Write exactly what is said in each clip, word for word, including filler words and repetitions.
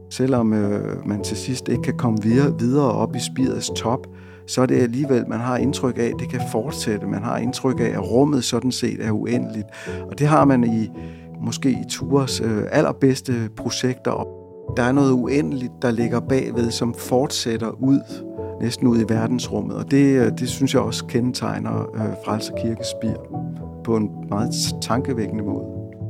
Selvom øh, man til sidst ikke kan komme videre, videre op i spirets top, så er det alligevel, man har indtryk af, at det kan fortsætte. Man har indtryk af, at rummet sådan set er uendeligt. Og det har man i måske i Tures øh, allerbedste projekter. Der er noget uendeligt, der ligger bagved, som fortsætter ud, næsten ud i verdensrummet. Og det, det synes jeg også kendetegner øh, Frelser Kirkes spir på en meget tankevækkende måde.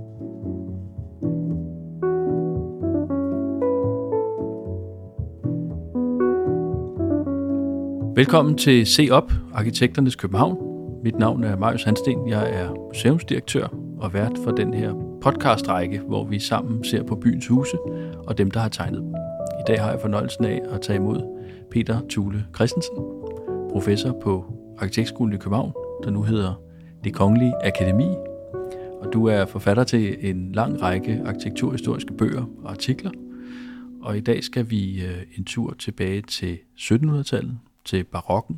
Velkommen til Se Op, Arkitekternes København. Mit navn er Marius Hansten. Jeg er museumsdirektør og vært for den her podcastrække, hvor vi sammen ser på byens huse og dem, der har tegnet dem. I dag har jeg fornøjelsen af at tage imod Peter Thule Christensen, professor på Arkitektskolen i København, der nu hedder Det Kongelige Akademi. Og du er forfatter til en lang række arkitekturhistoriske bøger og artikler. Og i dag skal vi en tur tilbage til syttenhundredetallet, til barokken,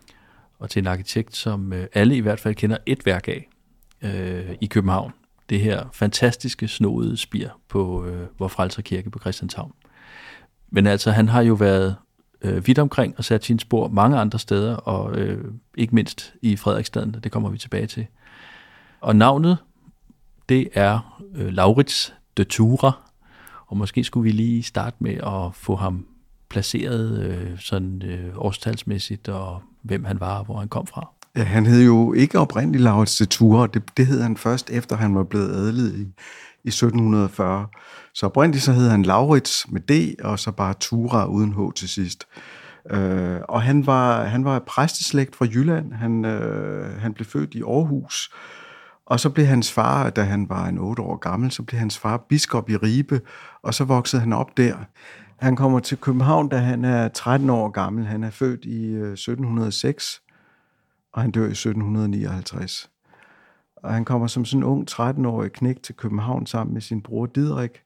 og til en arkitekt, som alle i hvert fald kender et værk af øh, i København. Det her fantastiske snoede spir på øh, Vor Frelser Kirke på Christianshavn. Men altså, han har jo været øh, vidt omkring og sat sine spor mange andre steder, og øh, ikke mindst i Frederiksstaden, det kommer vi tilbage til. Og navnet, det er øh, Laurits de Thura, og måske skulle vi lige starte med at få ham placeret øh, sådan øh, årstalsmæssigt, og hvem han var, og hvor han kom fra. Ja, han hed jo ikke oprindeligt Laurits de Thura, det, det hed han først efter han var blevet adlet i, i sytten fyrre. Så oprindeligt så hed han Laurits med D, og så bare Thura uden H til sidst. Øh, og han var, han var præsteslægt fra Jylland. Han, øh, han blev født i Aarhus, og så blev hans far, da han var en otte år gammel, så blev hans far biskop i Ribe, og så voksede han op der. Han kommer til København, da han er tretten år gammel. Han er født i øh, sytten hundrede og seks, og han dør i sytten nioghalvtreds. Og han kommer som sådan en ung tretten-årig knægt til København sammen med sin bror Didrik.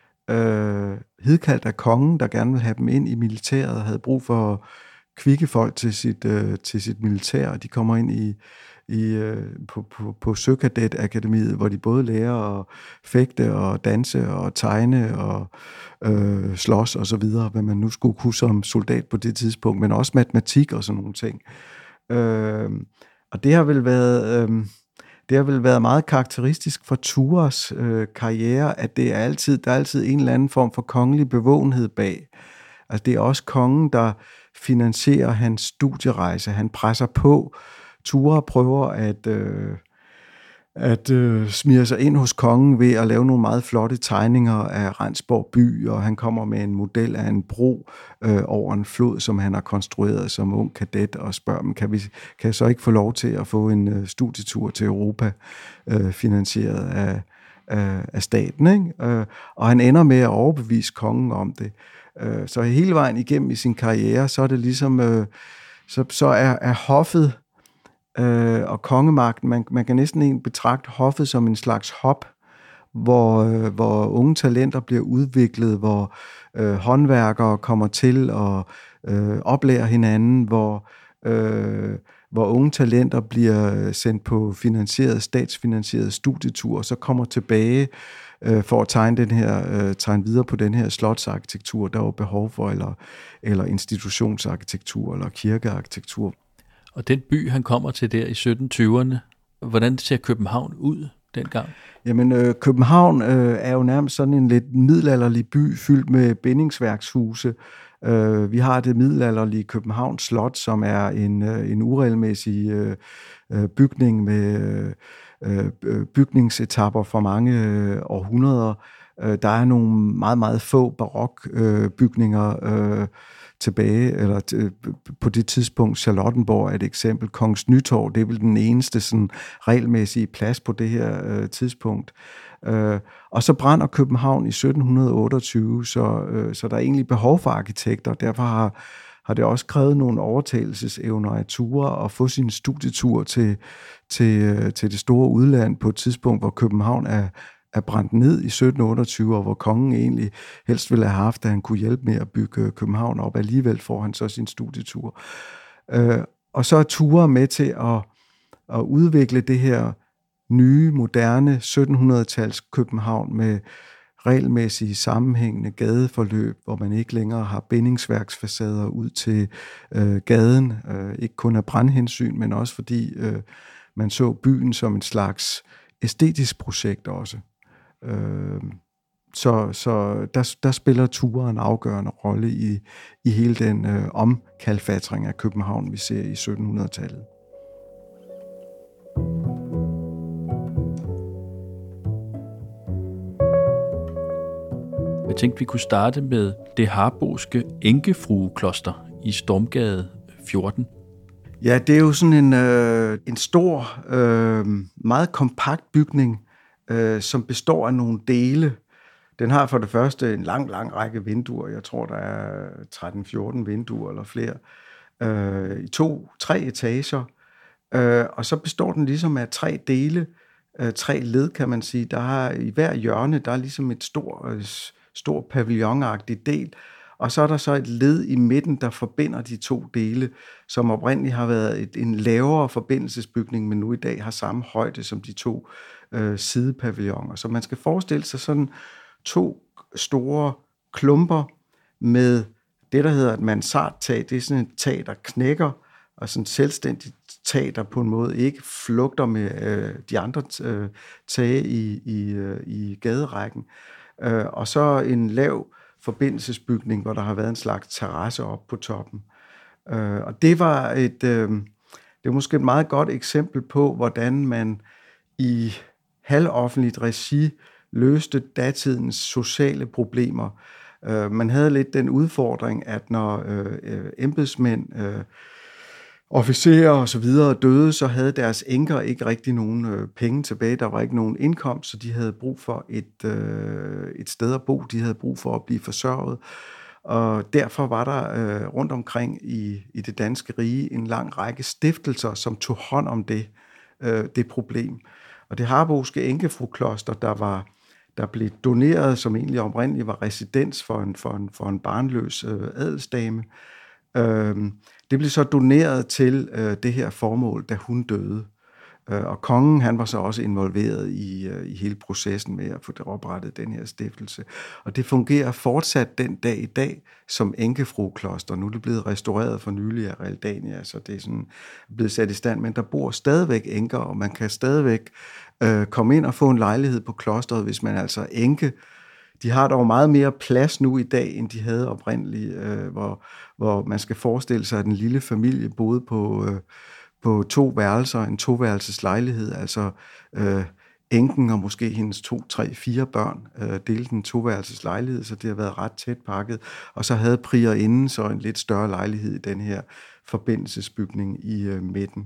Øh, hidkaldt af kongen, der gerne ville have dem ind i militæret, og havde brug for kvikke folk til sit, øh, til sit militær. Og de kommer ind i, i, øh, på, på, på Søkadet-akademiet, hvor de både lærer at fægte og danse og tegne og øh, slås og så videre, hvad man nu skulle kunne som soldat på det tidspunkt, men også matematik og sådan nogle ting. Øh, og det har vel været... Øh, Det har vel været meget karakteristisk for Thuras øh, karriere, at det er altid, der er altid en eller anden form for kongelig bevågenhed bag. Altså det er også kongen, der finansierer hans studierejse. Han presser på. Thura prøver at, øh, at øh, smire sig ind hos kongen ved at lave nogle meget flotte tegninger af Rendsborg by, og han kommer med en model af en bro øh, over en flod, som han har konstrueret som ung kadet, og spørger dem, kan vi kan jeg så ikke få lov til at få en øh, studietur til Europa øh, finansieret af, af, af staten, ikke? Øh, og han ender med at overbevise kongen om det. Øh, så hele vejen igennem i sin karriere, så er det ligesom, øh, så, så er, er hoffet Øh, og kongemagten, man, man kan næsten egentlig betragte hoffet som en slags hop, hvor, øh, hvor unge talenter bliver udviklet, hvor øh, håndværkere kommer til og øh, oplærer hinanden, hvor, øh, hvor unge talenter bliver sendt på finansieret, statsfinansieret studietur, og så kommer tilbage øh, for at tegne, den her, øh, tegne videre på den her slotsarkitektur, der var behov for, eller, eller institutionsarkitektur, eller kirkearkitektur. Og den by, han kommer til der i sytten tyverne, hvordan ser København ud dengang? Jamen, øh, København øh, er jo nærmest sådan en lidt middelalderlig by, fyldt med bindingsværkshuse. Øh, vi har det middelalderlige Københavns Slot, som er en, øh, en uregelmæssig øh, bygning med øh, bygningsetapper fra mange øh, århundreder. Øh, der er nogle meget, meget få barokbygninger øh, tilbage, eller t- på det tidspunkt Charlottenborg er et eksempel. Kongens Nytorv, det er vel den eneste sådan regelmæssige plads på det her øh, tidspunkt. Øh, og så brænder København i sytten otteogtyve, så, øh, så der er egentlig behov for arkitekter. Derfor har, har det også krævet nogle overtagelsesevner af Thura at få sin studietur til, til, til det store udland på et tidspunkt, hvor København er er brændt ned i sytten otteogtyve, og hvor kongen egentlig helst ville have haft, at han kunne hjælpe med at bygge København op. Alligevel får han så sin studietur. Øh, og så er Thura med til at, at udvikle det her nye, moderne syttenhundredetals København med regelmæssige sammenhængende gadeforløb, hvor man ikke længere har bindingsværksfacader ud til øh, gaden, øh, ikke kun af brandhensyn, men også fordi øh, man så byen som en slags æstetisk projekt også. Øh, så så der, der spiller ture en afgørende rolle i, i hele den øh, omkalfatring af København, vi ser i syttenhundredetallet. Jeg tænkte, vi kunne starte med det harboske enkefruekloster i Stormgade fjorten. Ja, det er jo sådan en, øh, en stor, øh, meget kompakt bygning, øh, som består af nogle dele. Den har for det første en lang, lang række vinduer. Jeg tror, der er tretten fjorten vinduer eller flere. Øh, I to, tre etager. Øh, og så består den ligesom af tre dele, øh, tre led, kan man sige. Der er i hver hjørne, der er ligesom et stor, øh, stor pavillonagtig del. Og så er der så et led i midten, der forbinder de to dele, som oprindeligt har været et, en lavere forbindelsesbygning, men nu i dag har samme højde som de to øh, sidepavilloner. Så man skal forestille sig sådan to store klumper med det, der hedder et mansardtag. Det er sådan et tag, der knækker, og sådan et selvstændigt tag, der på en måde ikke flugter med øh, de andre øh, tage i, i, øh, i gaderækken. Øh, og så en lav forbindelsesbygning, hvor der har været en slags terrasse op på toppen. Øh, og det var et, øh, det er måske et meget godt eksempel på, hvordan man i halvoffentligt regi løste datidens sociale problemer. Øh, man havde lidt den udfordring, at når øh, embedsmænd, øh, officerer og så videre døde, så havde deres enker ikke rigtig nogen øh, penge tilbage. Der var ikke nogen indkomst, så de havde brug for et, øh, et sted at bo. De havde brug for at blive forsørget. Og derfor var der øh, rundt omkring i, i det danske rige en lang række stiftelser, som tog hånd om det, øh, det problem. Og det harboske enkefrukloster, der var der blev doneret, som egentlig oprindeligt var residens for en, for en, for en barnløs øh, adelsdame. Øh, det blev så doneret til øh, det her formål, da hun døde. Øh, og kongen, han var så også involveret i, øh, i hele processen med at få det oprettet, den her stiftelse. Og det fungerer fortsat den dag i dag som enkefrukloster. Nu er det blevet restaureret for nylig af Realdania, så det er sådan blevet sat i stand. Men der bor stadigvæk enker, og man kan stadigvæk øh, komme ind og få en lejlighed på klosteret, hvis man altså er enke. De har dog meget mere plads nu i dag, end de havde oprindeligt, øh, hvor, hvor man skal forestille sig, at en lille familie boede på, øh, på to værelser, en toværelses lejlighed, altså øh, enken og måske hendes to, tre, fire børn øh, delte en toværelses lejlighed, så det har været ret tæt pakket. Og så havde priorinden så en lidt større lejlighed i den her forbindelsesbygning i øh, midten.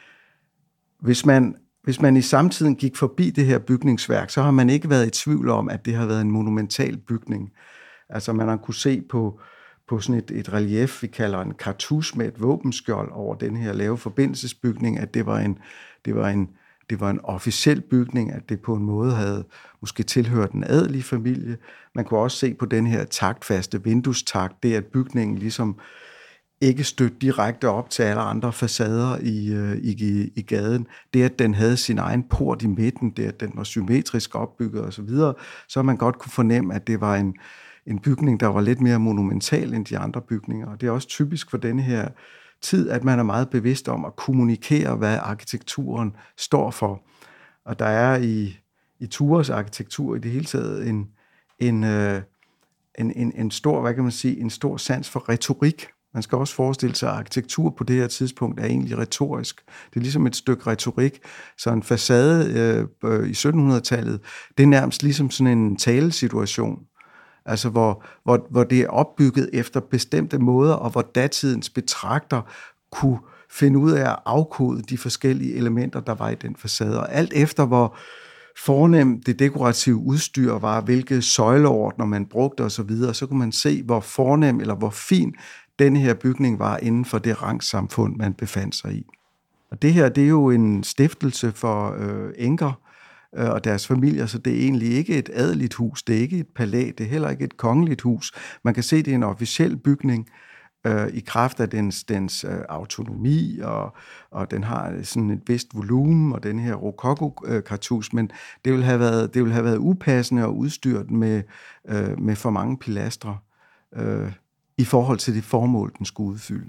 Hvis man Hvis man i samtiden gik forbi det her bygningsværk, så har man ikke været i tvivl om, at det har været en monumental bygning. Altså man har kunne se på, på sådan et, et relief, vi kalder en kartus med et våbenskjold over den her lave forbindelsesbygning, at det var en, det var en, det var en officiel bygning, at det på en måde havde måske tilhørt en adelig familie. Man kunne også se på den her taktfaste vinduestakt, det at bygningen ligesom ikke stødt direkte op til alle andre facader i, i, i gaden. Det, at den havde sin egen port i midten, det, at den var symmetrisk opbygget osv., så, så man godt kunne fornemme, at det var en, en bygning, der var lidt mere monumental end de andre bygninger. Og det er også typisk for denne her tid, at man er meget bevidst om at kommunikere, hvad arkitekturen står for. Og der er i, i Tures arkitektur i det hele taget en, en, en, en, en stor, hvad kan man sige, en stor sans for retorik. Man skal også forestille sig, at arkitektur på det her tidspunkt er egentlig retorisk. Det er ligesom et stykke retorik. Så en facade øh, i syttenhundredetallet, det er nærmest ligesom sådan en talesituation. Altså hvor, hvor, hvor det er opbygget efter bestemte måder, og hvor datidens betragter kunne finde ud af at afkode de forskellige elementer, der var i den facade. Og alt efter hvor fornem det dekorative udstyr var, hvilke søjleordner man brugte osv., så, så kunne man se, hvor fornem eller hvor fin denne her bygning var inden for det rangsamfund, man befandt sig i. Og det her, det er jo en stiftelse for øh, enker øh, og deres familier, så det er egentlig ikke et adeligt hus, det er ikke et palæ, det er heller ikke et kongeligt hus. Man kan se, det er en officiel bygning, øh, i kraft af dens, dens øh, autonomi, og, og den har sådan et vist volumen, og den her rokoko-kartus, men det ville have været, det ville have været upassende og udstyret med, øh, med for mange pilastre øh, i forhold til det formål, den skulle udfylde.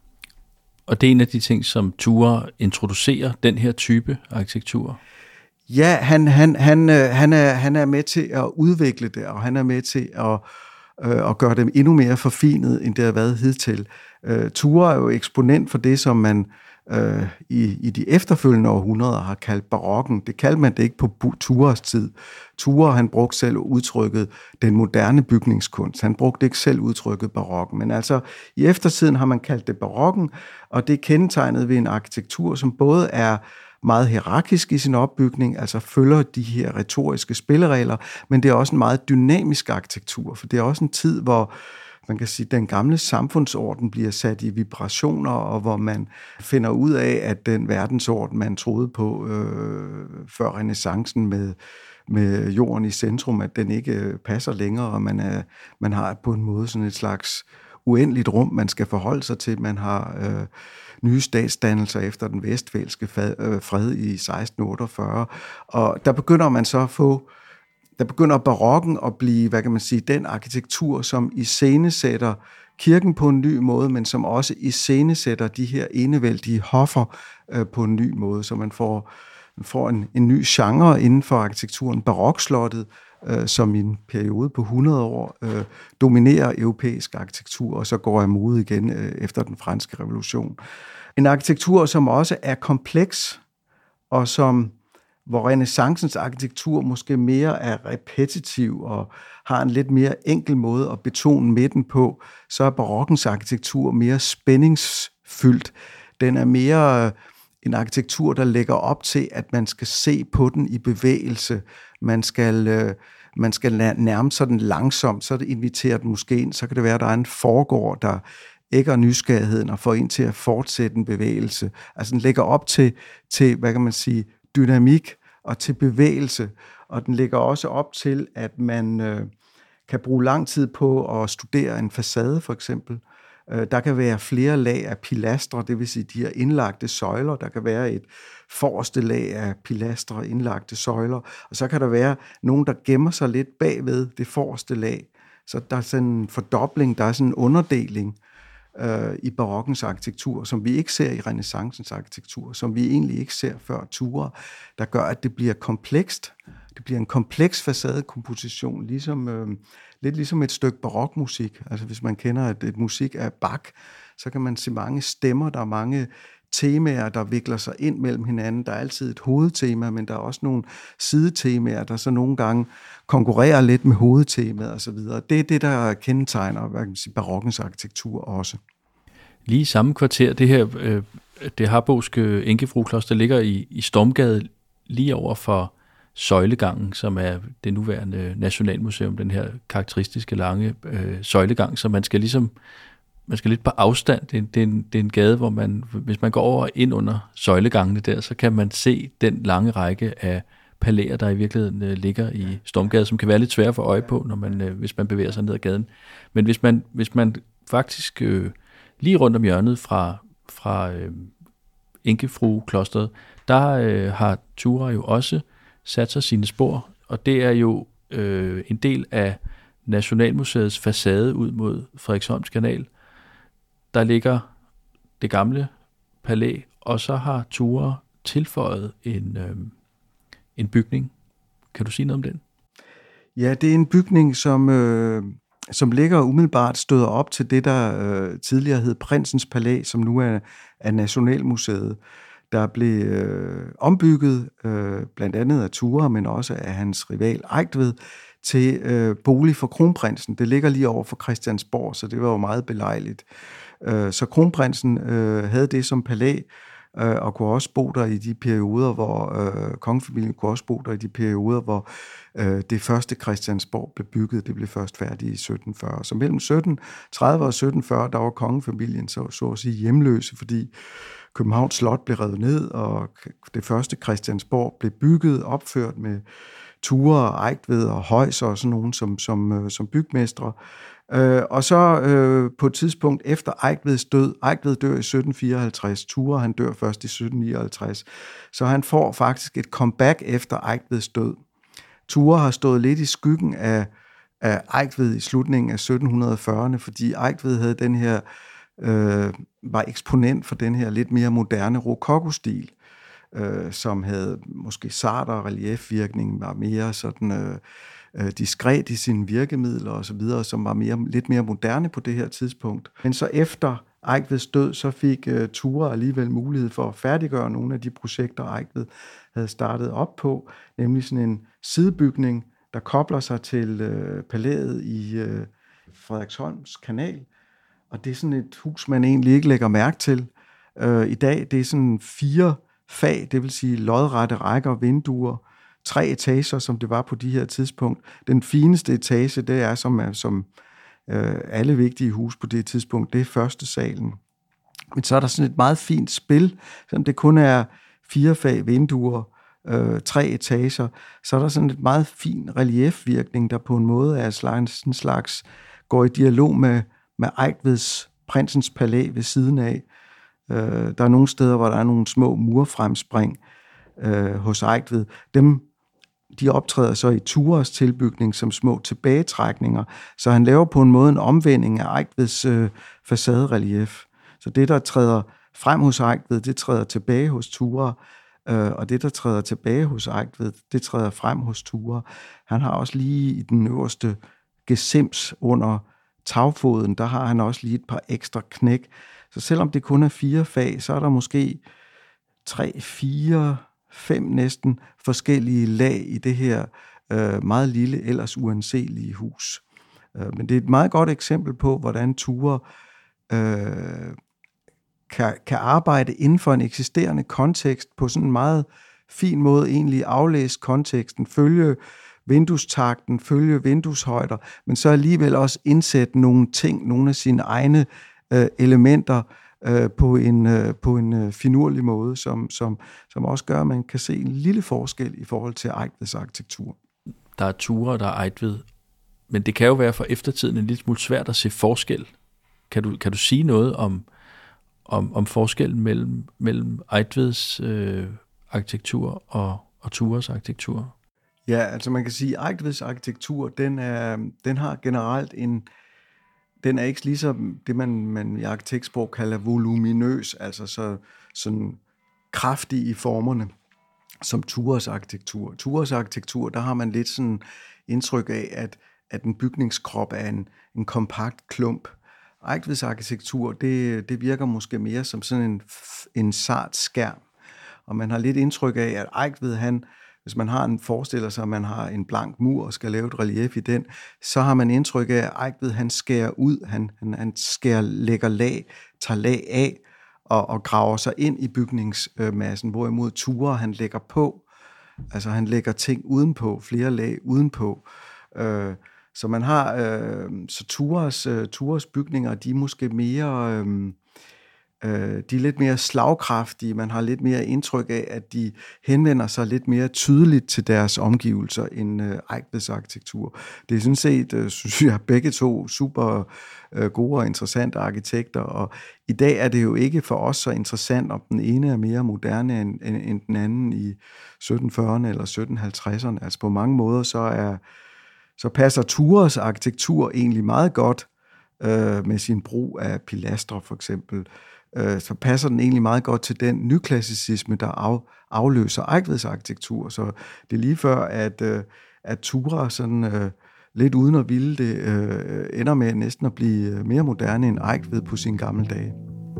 Og det er en af de ting, som Thurah introducerer, den her type arkitektur? Ja, han, han, han, han, er, han er med til at udvikle det, og han er med til at, øh, at gøre dem endnu mere forfinet, end det har været hidtil. Øh, Thurah er jo eksponent for det, som man øh, i, i de efterfølgende århundreder har kaldt barokken. Det kaldte man det ikke på Thurahs tid. Thurah, han brugte selv udtrykket den moderne bygningskunst. Han brugte ikke selv udtrykket barokken, men altså i eftertiden har man kaldt det barokken, og det er kendetegnet ved en arkitektur, som både er meget hierarkisk i sin opbygning, altså følger de her retoriske spilleregler, men det er også en meget dynamisk arkitektur, for det er også en tid, hvor man kan sige, den gamle samfundsorden bliver sat i vibrationer, og hvor man finder ud af, at den verdensorden, man troede på øh, før renæssancen med, med jorden i centrum, at den ikke passer længere, og man, er, man har på en måde sådan et slags uendeligt rum, man skal forholde sig til. Man har øh, nye statsdannelser efter den vestfælske fred i seksten otteogfyrre, og der begynder man så at få, der begynder barokken at blive, hvad kan man sige, den arkitektur, som iscenesætter kirken på en ny måde, men som også iscenesætter de her enevældige hoffer øh, på en ny måde, så man får, man får en, en ny genre inden for arkitekturen. Barokslottet, øh, som i en periode på hundrede år øh, dominerer europæisk arkitektur, og så går jeg mod igen øh, efter den franske revolution. En arkitektur, som også er kompleks, og som hvor renæssancens arkitektur måske mere er repetitiv og har en lidt mere enkel måde at betone midten på, så er barokkens arkitektur mere spændingsfyldt. Den er mere en arkitektur, der lægger op til, at man skal se på den i bevægelse. Man skal, man skal nærme sig den langsomt, så er det inviteret måske ind. Så kan det være, at der er en forgård, der ægger nysgerrigheden og får en til at fortsætte en bevægelse. Altså den lægger op til, til hvad kan man sige, dynamik og til bevægelse, og den lægger også op til, at man øh, kan bruge lang tid på at studere en facade, for eksempel. Øh, der kan være flere lag af pilastre, det vil sige de her indlagte søjler. Der kan være et forreste lag af pilastre, indlagte søjler, og så kan der være nogen, der gemmer sig lidt bagved det forreste lag. Så der er sådan en fordobling, der er sådan en underdeling i barokkens arkitektur, som vi ikke ser i renæssancens arkitektur, som vi egentlig ikke ser før Thurah, der gør, at det bliver komplekst. Det bliver en kompleks facadekomposition, ligesom, øh, lidt ligesom et stykke barokmusik. Altså hvis man kender et, et musik af Bach, så kan man se mange stemmer, der er mange temaer, der vikler sig ind mellem hinanden. Der er altid et hovedtema, men der er også nogle sidetemaer, der så nogle gange konkurrerer lidt med hovedtemaet osv. Det er det, der kendetegner, hvad kan man sige, barokkens arkitektur også. Lige i samme kvarter, det her, øh, det harboske enkefrukloster ligger i, i Stormgade, lige over for Søjlegangen, som er det nuværende Nationalmuseum, den her karakteristiske lange øh, søjlegang, så man skal ligesom Man skal lidt på afstand. Det er, det, er en, det er en gade, hvor man, hvis man går over ind under søjlegangene der, så kan man se den lange række af palæer, der i virkeligheden uh, ligger i Stormgade, som kan være lidt svære at få øje på, når man, uh, hvis man bevæger sig ned ad gaden. Men hvis man, hvis man faktisk uh, lige rundt om hjørnet fra, fra uh, Enkefru-klosteret, der uh, har Thurah jo også sat sig sine spor, og det er jo uh, en del af Nationalmuseets facade ud mod Frederiksholms Kanal. Der ligger det gamle palæ, og så har Thurah tilføjet en, øh, en bygning. Kan du sige noget om den? Ja, det er en bygning, som, øh, som ligger umiddelbart støder op til det, der øh, tidligere hed Prinsens Palæ, som nu er, er Nationalmuseet. Der blev øh, ombygget øh, blandt andet af Thurah, men også af hans rival Eigtved, til øh, bolig for kronprinsen. Det ligger lige over for Christiansborg, så det var jo meget belejligt. Øh, så kronprinsen øh, havde det som palæ, øh, og kunne også bo der i de perioder, hvor øh, kongefamilien kunne også bo der i de perioder, hvor øh, det første Christiansborg blev bygget. Det blev først færdigt i sytten fyrre. Så mellem sytten tredive og sytten fyrre, der var kongefamilien så, så at sige hjemløse, fordi Københavns Slot blev revet ned, og det første Christiansborg blev bygget, opført med Thurah og Eigtved og Heuss og sådan nogen som, som, som bygmestre. Øh, og så øh, på et tidspunkt efter Eigtveds død, Eigtved dør i sytten fireoghalvtreds, Thurah han dør først i sytten nioghalvtreds, så han får faktisk et comeback efter Eigtveds død. Thurah har stået lidt i skyggen af, af Eigtved i slutningen af sytten fyrrerne, fordi Eigtved havde den her, øh, var eksponent for den her lidt mere moderne rokokostil, øh, som havde måske sarter reliefvirkning, var mere sådan øh, øh, diskret i sine virkemidler og så videre, som var mere, lidt mere moderne på det her tidspunkt. Men så efter Eigtveds død, så fik uh, Thurah alligevel mulighed for at færdiggøre nogle af de projekter, Eigtved havde startet op på, nemlig sådan en sidebygning, der kobler sig til uh, palæet i uh, Frederiksholms kanal. Og det er sådan et hus, man egentlig ikke lægger mærke til uh, i dag. Det er sådan fire fag, det vil sige lodrette rækker, vinduer, tre etager, som det var på de her tidspunkt. Den fineste etage, det er som, som Uh, alle vigtige hus på det tidspunkt, det er første salen. Men så er der sådan et meget fint spil, selvom det kun er fire fag, vinduer, uh, tre etager, så er der sådan et meget fin reliefvirkning, der på en måde er slags, en slags går i dialog med, med Eigtveds Prinsens Palæ ved siden af. Uh, der er nogle steder, hvor der er nogle små murfremspring uh, hos Eigtved. Dem De optræder så i Thurahs tilbygning som små tilbagetrækninger, så han laver på en måde en omvending af Eigtveds øh, facaderelief. Så det, der træder frem hos Eigtved, det træder tilbage hos Thurah, øh, og det, der træder tilbage hos Eigtved, det træder frem hos Thurah. Han har også lige i den øverste gesims under tagfoden, der har han også lige et par ekstra knæk. Så selvom det kun er fire fag, så er der måske tre, fire... fem næsten forskellige lag i det her øh, meget lille, ellers uanselige hus. Øh, men det er et meget godt eksempel på, hvordan Thurah øh, kan, kan arbejde inden for en eksisterende kontekst på sådan en meget fin måde, egentlig aflæse konteksten, følge vinduestakten, følge vindueshøjder, men så alligevel også indsætte nogle ting, nogle af sine egne øh, elementer, på en, på en finurlig måde, som, som, som også gør, at man kan se en lille forskel i forhold til Eigtveds arkitektur. Der er Thurah, der er Eigtved, men det kan jo være for eftertiden en lille smule svært at se forskel. Kan du, kan du sige noget om, om, om forskellen mellem, mellem Eigtveds øh, arkitektur og, og Thurahs arkitektur? Ja, altså man kan sige, at Eigtveds arkitektur, den, er, den har generelt en Den er ikke ligesom det, man, man i arkitektsprog kalder voluminøs, altså så, sådan kraftig i formerne, som Thurahs arkitektur. Thurahs arkitektur, der har man lidt sådan indtryk af, at, at en bygningskrop er en, en kompakt klump. Eigtveds arkitektur, det, det virker måske mere som sådan en, en sart skærm, og man har lidt indtryk af, at Eigtved, han hvis man har en forestiller sig, at man har en blank mur og skal lave et relief i den, så har man indtryk af, at Eigtved, han skærer ud, han, han, han skærer, lægger lag, tager lag af og, og graver sig ind i bygningsmassen, hvorimod Thurah, han lægger på, altså han lægger ting udenpå, flere lag udenpå. Øh, så man har, øh, så Thurahs, øh, Thurahs bygninger, de er måske mere... Øh, De er lidt mere slagkraftige, man har lidt mere indtryk af, at de henvender sig lidt mere tydeligt til deres omgivelser end Eigtveds arkitektur. Det er sådan set, synes jeg, begge to super gode og interessante arkitekter, og i dag er det jo ikke for os så interessant, om den ene er mere moderne end, end den anden i sytten fyrrerne eller sytten halvtredserne. Altså på mange måder, så, er, så passer Thurahs arkitektur egentlig meget godt øh, med sin brug af pilastre for eksempel, så passer den egentlig meget godt til den nyklassicisme, der af, afløser Eigtveds arkitektur. Så det er lige før, at, at Thurah sådan uh, lidt uden at ville det, uh, ender med næsten at blive mere moderne end Eigtved på sine gamle dage.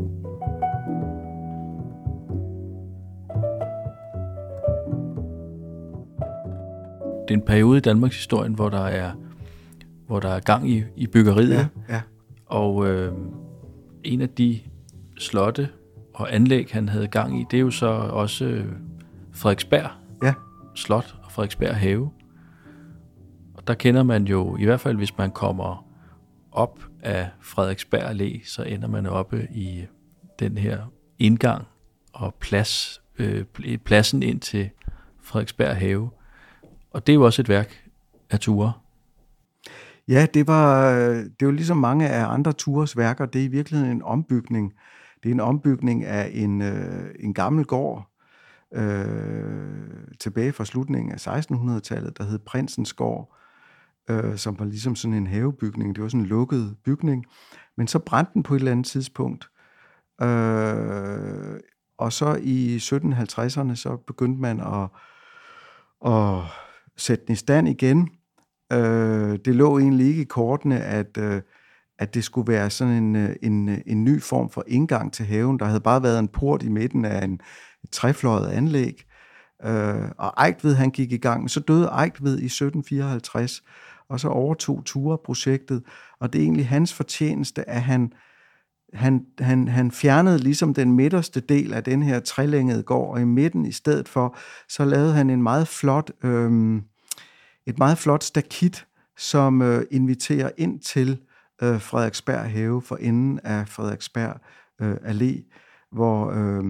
Det er en periode i Danmarks historien, hvor der er, hvor der er gang i, i byggeriet. Ja, ja. Og øh, en af de slotte og anlæg, han havde gang i, det er jo så også Frederiksberg ja. Slot og Frederiksberg Have. Og der kender man jo, i hvert fald hvis man kommer op af Frederiksberg Allé, så ender man oppe i den her indgang og plads, øh, pladsen ind til Frederiksberg Have. Og det er jo også et værk af Ture. Ja, det var det er jo ligesom mange af andre Tures værker. Det er i virkeligheden en ombygning. Det er en ombygning af en, en gammel gård øh, tilbage fra slutningen af sekstenhundredetallet, der hed Prinsens Gård, øh, som var ligesom sådan en havebygning. Det var sådan en lukket bygning. Men så brændte den på et eller andet tidspunkt. Øh, og så i sytten halvtredserne, så begyndte man at, at sætte den i stand igen. Øh, det lå egentlig ikke i kortene, at, øh, at det skulle være sådan en, en, en ny form for indgang til haven. Der havde bare været en port i midten af en et træfløjet anlæg. Øh, og Eigtved, han gik i gang. Så døde Eigtved i sytten fireoghalvtreds, og så overtog Ture projektet. Og det er egentlig hans fortjeneste, at han Han, han, han fjernede ligesom den midterste del af den her trelængede gård, og i midten i stedet for, så lavede han en meget flot, øh, et meget flot stakit, som øh, inviterer ind til øh, Frederiksberg Have for enden af Frederiksberg øh, Allé, hvor, øh,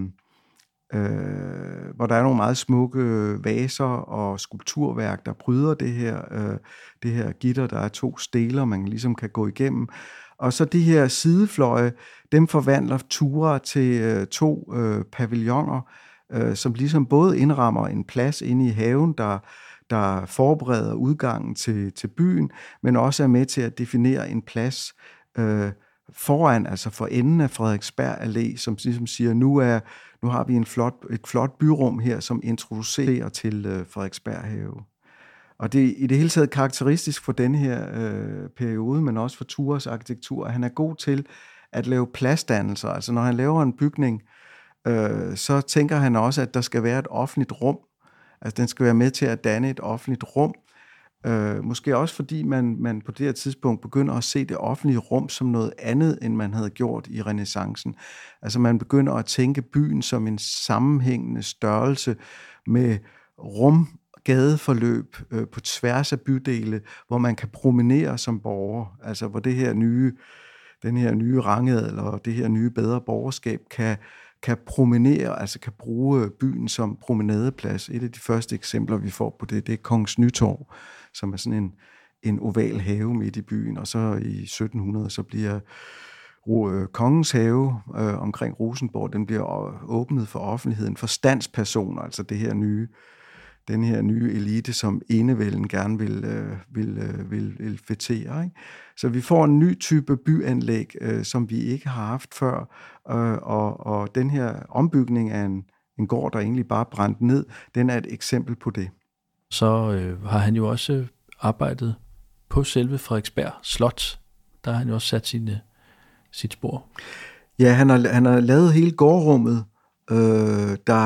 øh, hvor der er nogle meget smukke vaser og skulpturværk, der bryder det her, øh, det her gitter. Der er to steler, man ligesom kan gå igennem. Og så de her sidefløje, dem forvandler Ture til øh, to øh, pavilloner, øh, som ligesom både indrammer en plads inde i haven, der, der forbereder udgangen til, til byen, men også er med til at definere en plads øh, foran, altså for enden af Frederiksberg Allé, som ligesom siger, nu, er, nu har vi en flot, et flot byrum her, som introducerer til øh, Frederiksberg Have. Og det er i det hele taget karakteristisk for denne her øh, periode, men også for Tures arkitektur, at han er god til at lave pladsdannelser. Altså når han laver en bygning, øh, så tænker han også, at der skal være et offentligt rum. Altså den skal være med til at danne et offentligt rum. Øh, måske også fordi man, man på det her tidspunkt begynder at se det offentlige rum som noget andet, end man havde gjort i renæssancen. Altså man begynder at tænke byen som en sammenhængende størrelse med rum, gadeforløb øh, på tværs af bydele, hvor man kan promenere som borger, altså hvor det her nye, den her nye rangedel og det her nye bedre borgerskab kan, kan promenere, altså kan bruge byen som promenadeplads. Et af de første eksempler, vi får på det, det er Kongens Nytorv, som er sådan en, en oval have midt i byen, og så i sytten hundrede, så bliver øh, Kongens Have øh, omkring Rosenborg, den bliver åbnet for offentligheden, for standspersoner, altså det her nye den her nye elite, som enevælden gerne vil, øh, vil, øh, vil, vil fætere. Ikke? Så vi får en ny type byanlæg, øh, som vi ikke har haft før, øh, og, og den her ombygning af en, en gård, der egentlig bare brændt ned, den er et eksempel på det. Så øh, har han jo også arbejdet på selve Frederiksberg Slot. Der har han jo også sat sine, sit spor. Ja, han har, han har lavet hele gårdrummet, øh, der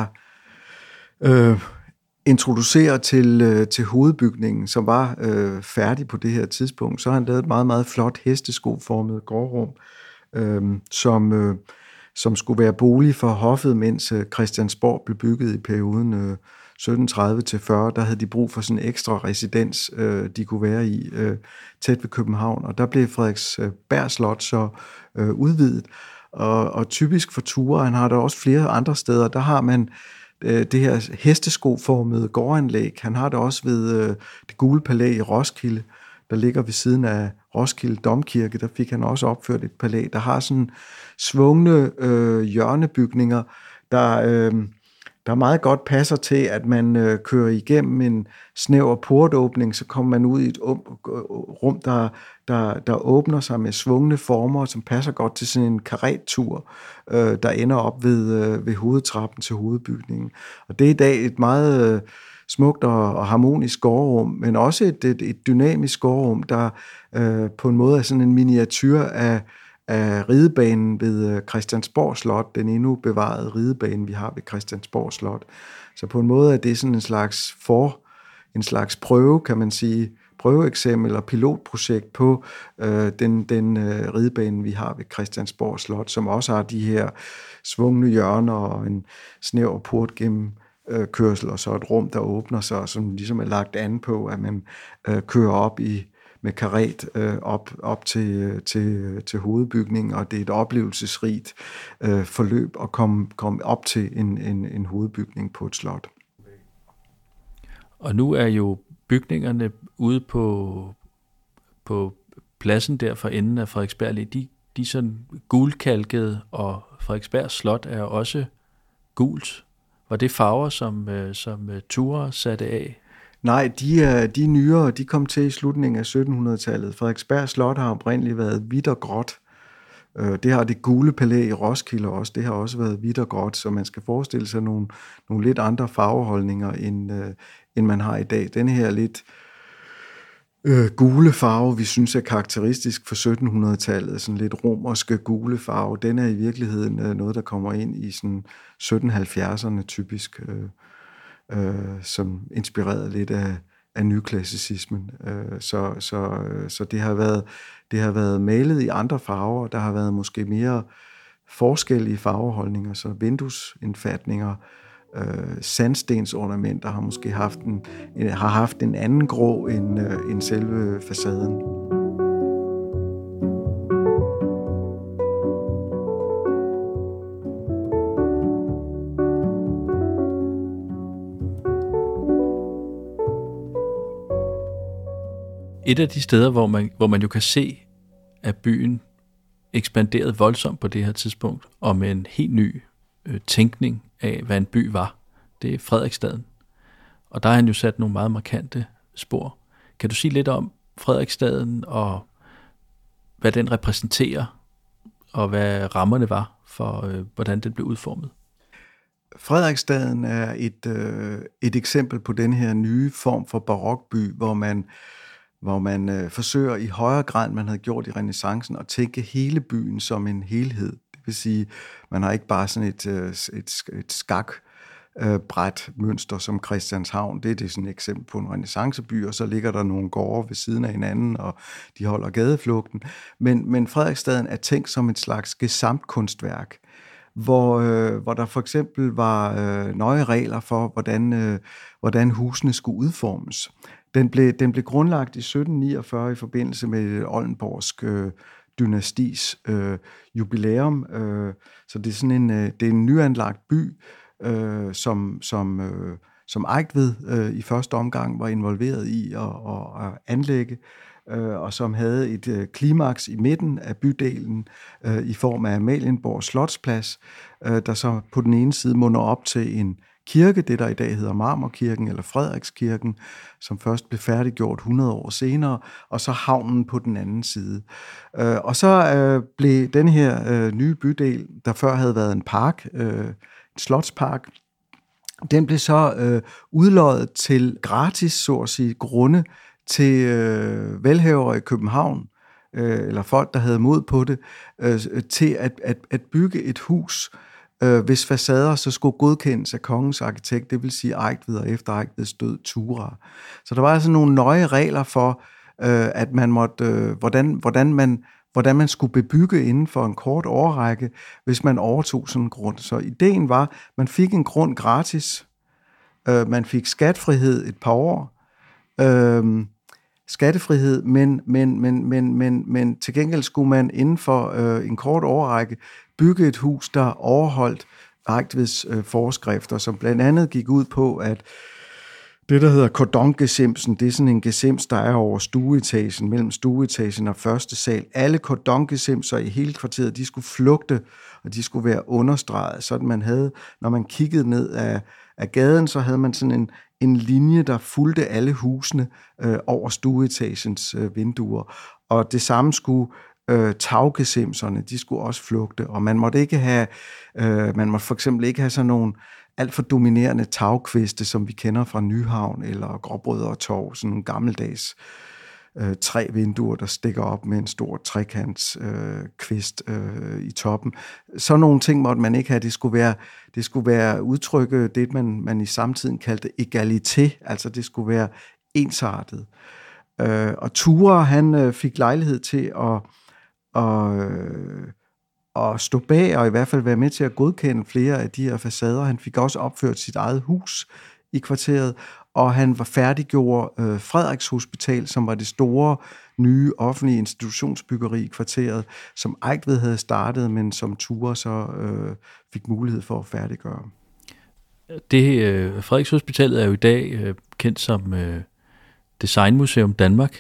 øh, introducerer til, øh, til hovedbygningen, som var øh, færdig på det her tidspunkt. Så har han lavet et meget, meget flot hesteskoformet gårdrum, øh, som, øh, som skulle være bolig for hoffet, mens øh, Christiansborg blev bygget i perioden øh, sytten tredive til fyrre. Der havde de brug for sådan en ekstra residens, øh, de kunne være i, øh, tæt ved København. Og der blev Frederiksberg Slot så øh, udvidet. Og, og typisk for Ture, han har der også flere andre steder, der har man det her hesteskoformede gårdanlæg. Han har det også ved øh, det Gule Palæ i Roskilde, der ligger ved siden af Roskilde Domkirke. Der fik han også opført et palæ, der har sådan svungne øh, hjørnebygninger, der, øh, der meget godt passer til, at man øh, kører igennem en snæver portåbning, så kommer man ud i et um, rum, der, der, der åbner sig med svungne former, som passer godt til sådan en karettur, øh, der ender op ved, øh, ved hovedtrappen til hovedbygningen. Og det er i dag et meget øh, smukt og, og harmonisk gårdrum, men også et, et, et dynamisk gårdrum, der øh, på en måde er sådan en miniatyr af af ridebanen ved Christiansborg Slot, den endnu bevarede ridebane, vi har ved Christiansborg Slot. Så på en måde er det sådan en slags for, en slags prøve, kan man sige, prøveeksempel eller pilotprojekt på øh, den, den øh, ridebane, vi har ved Christiansborg Slot, som også har de her svungne hjørner og en snæver port gennem øh, kørsel, og så et rum, der åbner sig, som ligesom er lagt an på, at man øh, kører op i med karet øh, op, op til, til, til hovedbygningen, og det er et oplevelsesrigt øh, forløb at komme, komme op til en, en, en hovedbygning på et slot. Og nu er jo bygningerne ude på, på pladsen der for enden af Frederiksberg Allé, de, de er sådan gulkalkede, og Frederiksberg Slot er også gult. Var det farver, som, som Thurah satte af? Nej, de er, de er nyere, de kom til i slutningen af syttenhundredetallet. Frederiksberg Slot har oprindeligt været hvidt og gråt. Det har det gule palæ i Roskilde også, det har også været hvidt og gråt, så man skal forestille sig nogle, nogle lidt andre farveholdninger, end, øh, end man har i dag. Den her lidt øh, gule farve, vi synes er karakteristisk for syttenhundredetallet, sådan lidt romerske gule farve, den er i virkeligheden øh, noget, der kommer ind i sådan sytten halvfjerdserne typisk, øh, øh, som inspireret lidt af, af nyklassicismen. Øh, så, så, øh, så det har været Det har været malet i andre farver, der har været måske mere forskellige farveholdninger, så vinduesindfatninger, øh, sandstensornamenter har måske haft en, har haft en anden grå end, øh, end selve facaden. Et af de steder, hvor man, hvor man jo kan se, at byen ekspanderede voldsomt på det her tidspunkt, og med en helt ny øh, tænkning af, hvad en by var, det er Frederiksstaden. Og der har han jo sat nogle meget markante spor. Kan du sige lidt om Frederiksstaden, og hvad den repræsenterer, og hvad rammerne var for, øh, hvordan den blev udformet? Frederiksstaden er et, øh, et eksempel på den her nye form for barokby, hvor man hvor man øh, forsøger i højere grad, end man havde gjort i renæssancen, at tænke hele byen som en helhed. Det vil sige, man har ikke bare sådan et, et, et skakbræt mønster som Christianshavn. Det er det sådan et eksempel på en renæssanceby, og så ligger der nogle gårde ved siden af hinanden, og de holder gadeflugten. Men, men Frederiksstaden er tænkt som et slags gesamtkunstværk, hvor, øh, hvor der for eksempel var øh, nøje regler for, hvordan, øh, hvordan husene skulle udformes. Den blev, den blev grundlagt i sytten niogfyrre i forbindelse med Oldenborgsk øh, dynastis øh, jubilæum. Øh, så det er sådan en, øh, det er en nyanlagt by, øh, som, som, øh, som Eigtved øh, i første omgang var involveret i at, at, at anlægge, øh, og som havde et øh, klimaks i midten af bydelen øh, i form af Amalienborg Slotsplads, øh, der så på den ene side munder op til en kirke, det der i dag hedder Marmorkirken eller Frederikskirken, som først blev færdiggjort hundrede år senere, og så havnen på den anden side. Øh, og så øh, blev den her øh, nye bydel, der før havde været en park, øh, en slotspark, den blev så øh, udloddet til gratis, så at sige, grunde til øh, velhavere i København, øh, eller folk, der havde mod på det, øh, til at, at, at bygge et hus, Øh, hvis facader så skulle godkendes af kongens arkitekt, det vil sige Eigtved, og efter Eigtveds død Thurah. Så der var altså nogle nøje regler for, øh, at man måtte, øh, hvordan, hvordan, man, hvordan man skulle bebygge inden for en kort årrække, hvis man overtog sådan en grund. Så ideen var, at man fik en grund gratis, øh, man fik skatfrihed et par år, øh, skattefrihed, men, men, men, men, men, men til gengæld skulle man inden for øh, en kort årrække bygge et hus, der overholdt Eigtveds øh, forskrifter, som blandt andet gik ud på, at det, der hedder kordongesimsen, det er sådan en gesims, der er over stueetagen, mellem stueetagen og første sal. Alle kordongesimser i hele kvarteret, de skulle flugte, og de skulle være understreget, sådan man havde, når man kiggede ned af, af gaden, så havde man sådan en, en linje, der fulgte alle husene øh, over stueetagens øh, vinduer. Og det samme skulle øh, taggesimserne, de skulle også flugte, og man måtte ikke have, øh, man måtte for eksempel ikke have sådan nogle alt for dominerende tagkviste, som vi kender fra Nyhavn eller Gråbrødre Torv, sådan nogle gammeldags øh, tre vinduer, der stikker op med en stor trekants øh, kvist øh, i toppen. Sådan nogle ting måtte man ikke have. Det skulle være, det skulle være udtrykke det, man, man i samtiden kaldte egalité, altså det skulle være ensartet. Øh, og Thurah, han øh, fik lejlighed til at, at, øh, at stå bag, og i hvert fald være med til at godkende flere af de her facader. Han fik også opført sit eget hus i kvarteret, og han var færdiggjort øh, Frederiks Hospital, som var det store, nye offentlige institutionsbyggeri i kvarteret, som Eigtved havde startet, men som Thurah så øh, fik mulighed for at færdiggøre. Det øh, Frederiks Hospitalet er jo i dag øh, kendt som, øh, Designmuseum Danmark.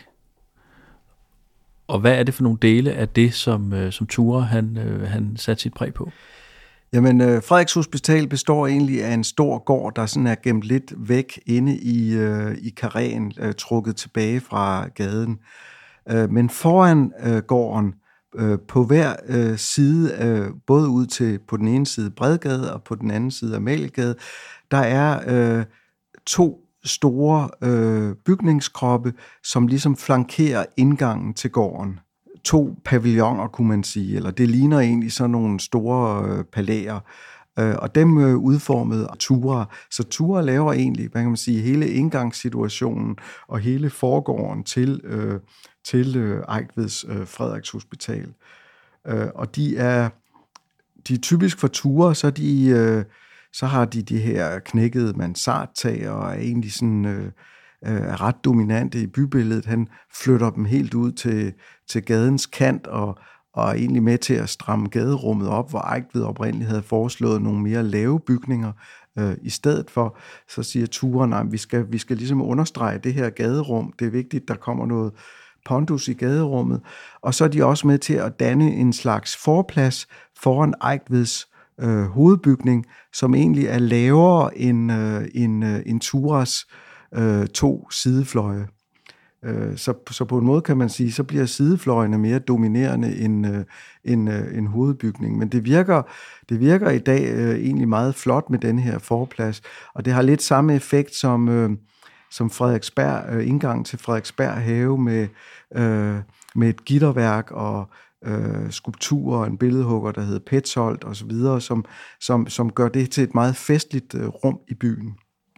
Og hvad er det for nogle dele af det, som, øh, som Thura han, øh, han satte sit præg på? Jamen, øh, Frederiks Hospital består egentlig af en stor gård, der sådan er gemt lidt væk inde i, øh, i karréen, øh, trukket tilbage fra gaden. Øh, men foran øh, gården, øh, på hver øh, side, øh, både ud til på den ene side Bredgade og på den anden side Amaliegade, der er øh, to store øh, bygningskroppe, som ligesom flankerer indgangen til gården. To pavilloner, kunne man sige, eller det ligner egentlig sådan nogle store øh, palæer, øh, og dem øh, udformede Thura. Så Thura laver egentlig, hvad kan man sige, hele indgangssituationen og hele forgården til, øh, til øh, Eigtveds øh, Frederiks Hospital. Øh, og de er, de er typisk for Thura, så de... Øh, så har de de her knækkede mansardtag og er egentlig sådan øh, er ret dominante i bybilledet. Han flytter dem helt ud til, til gadens kant og, og er egentlig med til at stramme gaderummet op, hvor Eigtved oprindeligt havde foreslået nogle mere lave bygninger øh, i stedet for. Så siger Thura, nej, vi skal, vi skal ligesom understrege det her gaderum. Det er vigtigt, der kommer noget pondus i gaderummet. Og så er de også med til at danne en slags forplads foran Eigtveds Øh, hovedbygning, som egentlig er lavere end, øh, end, øh, end Thuras øh, to sidefløje. Øh, så, så på en måde kan man sige, så bliver sidefløjene mere dominerende end, øh, end, øh, end hovedbygningen. Men det virker, det virker i dag øh, egentlig meget flot med den her forplads, og det har lidt samme effekt som, øh, som Frederiksberg, øh, indgang til Frederiksberg have med, øh, med et gitterværk og Øh, skulpturer og en billedhugger, der hedder Petzold og så videre, som, som, som gør det til et meget festligt øh, rum i byen.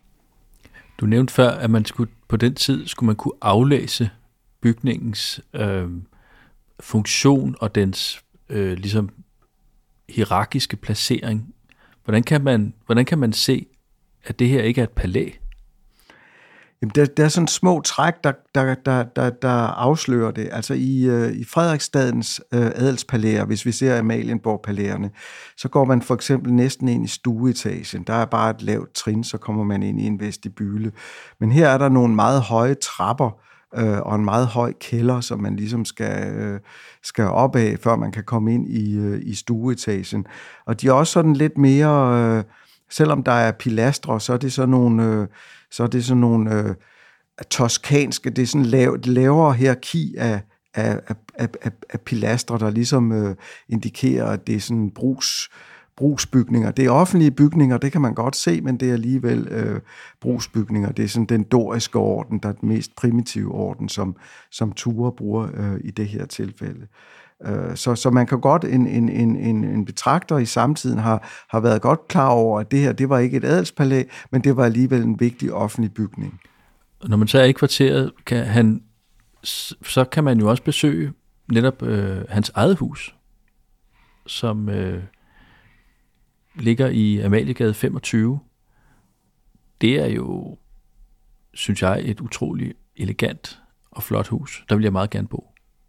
Du nævnte før, at man skulle, på den tid skulle man kunne aflæse bygningens øh, funktion og dens øh, ligesom hierarkiske placering. Hvordan kan man, hvordan kan man se, at det her ikke er et palæ? Jamen, der, der er sådan små træk, der, der, der, der, der afslører det. Altså i, øh, i Frederiksstadens øh, adelspalæer, hvis vi ser Amalienborg-palæerne, så går man for eksempel næsten ind i stueetagen. Der er bare et lavt trin, så kommer man ind i en vestibyle. Men her er der nogle meget høje trapper øh, og en meget høj kælder, som man ligesom skal, øh, skal op af, før man kan komme ind i, øh, i stueetagen. Og de er også sådan lidt mere... Øh, selvom der er pilastre, så er det sådan nogle... Øh, så er det sådan nogle øh, toskanske, det er sådan lav, lavere hierarki af, af, af, af, af pilastre, der ligesom øh, indikerer, at det er sådan brugs, brugsbygninger. Det er offentlige bygninger, det kan man godt se, men det er alligevel øh, brugsbygninger. Det er sådan den doriske orden, der er den mest primitive orden, som, som Thura bruger øh, i det her tilfælde. Så, så man kan godt, en, en, en, en betragter i samtiden har, har været godt klar over, at det her, det var ikke et adelspalæ, men det var alligevel en vigtig offentlig bygning. Når man så er i kvarteret, kan han, så kan man jo også besøge netop øh, hans eget hus, som øh, ligger i Amaliegade femogtyve. Det er jo, synes jeg, et utroligt elegant og flot hus. Der vil jeg meget gerne bo.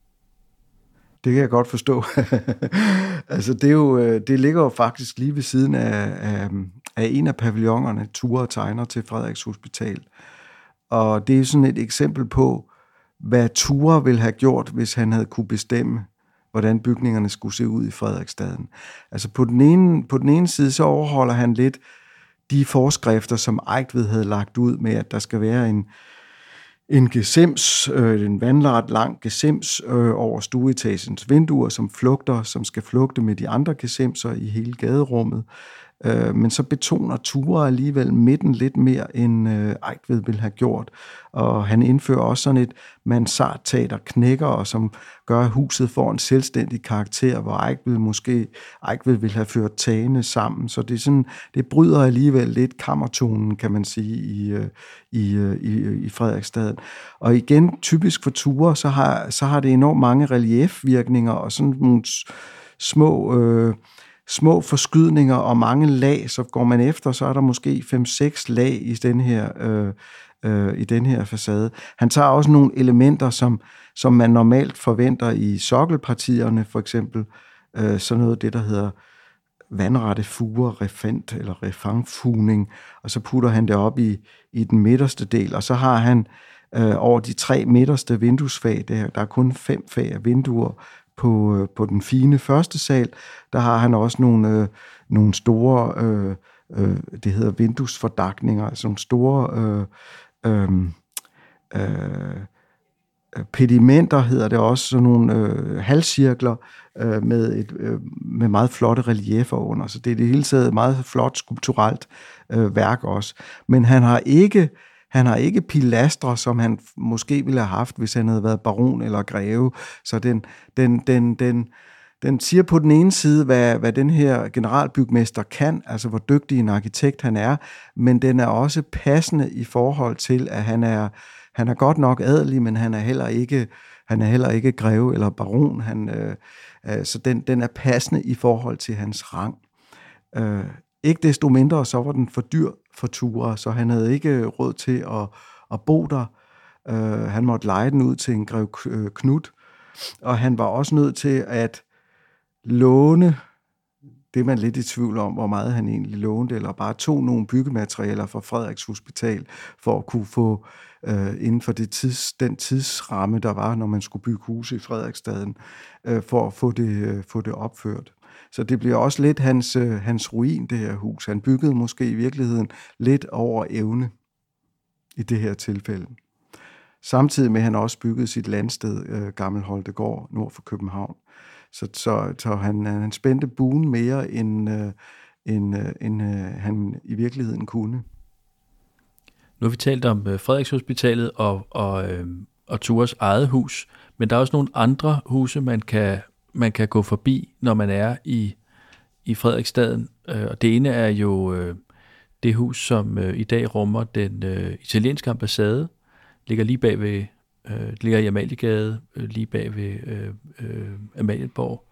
Det kan jeg godt forstå. Altså det, er jo, det ligger jo faktisk lige ved siden af, af, af en af pavillonerne, Thura tegner til Frederiks Hospital. Og det er sådan et eksempel på, hvad Thura ville have gjort, hvis han havde kunne bestemme, hvordan bygningerne skulle se ud i Frederiksstaden. Altså på den ene, på den ene side, så overholder han lidt de forskrifter, som Eigtved havde lagt ud med, at der skal være en En gesims, øh, en vandret lang gesims øh, over stueetagens vinduer, som flugter, som skal flugte med de andre gesimser i hele gaderummet. Øh, men så betoner Thura alligevel midten lidt mere, end øh, Eigtved ville have gjort. Og han indfører også sådan et mansardtag, der knækker, og som gør, at huset får en selvstændig karakter, hvor Eigtved måske Eigtved ville have ført tagene sammen. Så det, er sådan, det bryder alligevel lidt kammertonen, kan man sige, i, i, i, i Frederiksstaden. Og igen, typisk for Thura, så har, så har det enormt mange reliefvirkninger og sådan nogle små... Øh, små forskydninger og mange lag, så går man efter, så er der måske fem seks lag i den her, øh, øh, i den her facade. Han tager også nogle elementer, som, som man normalt forventer i sokkelpartierne, for eksempel øh, sådan noget det, der hedder vandrette fuger, refent eller refangfugning, og så putter han det op i, i den midterste del, og så har han øh, over de tre midterste vinduesfag. Der, der er kun fem fag af vinduer på, øh, på den fine første sal. Der har han også nogle, øh, nogle store, øh, øh, det hedder vinduesfordakninger, altså nogle store øh, øh, øh, pedimenter, hedder det også, sådan nogle øh, halvcirkler øh, med, et, øh, med meget flotte reliefer under. Så det er det hele taget meget flot skulpturelt øh, værk også. Men han har ikke Han har ikke pilastre, som han måske ville have haft, hvis han havde været baron eller greve. Så den, den, den, den, den siger på den ene side, hvad, hvad den her generalbygmester kan, altså hvor dygtig en arkitekt han er, men den er også passende i forhold til, at han er, han er godt nok adelig, men han er heller ikke, han er heller ikke greve eller baron. Han, øh, øh, så den, den er passende i forhold til hans rang. Øh, ikke desto mindre, så var den for dyr for Thura, så han havde ikke råd til at, at bo der. Uh, han måtte leje den ud til en grev Knut, og han var også nødt til at låne, det er man lidt i tvivl om, hvor meget han egentlig lånte, eller bare tog nogle byggematerialer fra Frederiks Hospital, for at kunne få uh, inden for det tids, den tidsramme, der var, når man skulle bygge huse i Frederiksstaden, uh, for at få det, uh, få det opført. Så det bliver også lidt hans, øh, hans ruin, det her hus. Han byggede måske i virkeligheden lidt over evne i det her tilfælde. Samtidig med, at han også byggede sit landsted, øh, Gammel Holtegård, nord for København. Så, så, så han, han spændte buen mere, end, øh, end, øh, end øh, han i virkeligheden kunne. Nu har vi talt om øh, Frederikshospitalet og, og, øh, og Thuras eget hus, men der er også nogle andre huse, man kan man kan gå forbi, når man er i, i Frederiksstaden. Og det ene er jo øh, det hus, som øh, i dag rummer den øh, italienske ambassade, ligger lige bag ved, øh, ligger i Amaliegade, øh, lige bag ved øh, øh, Amalienborg.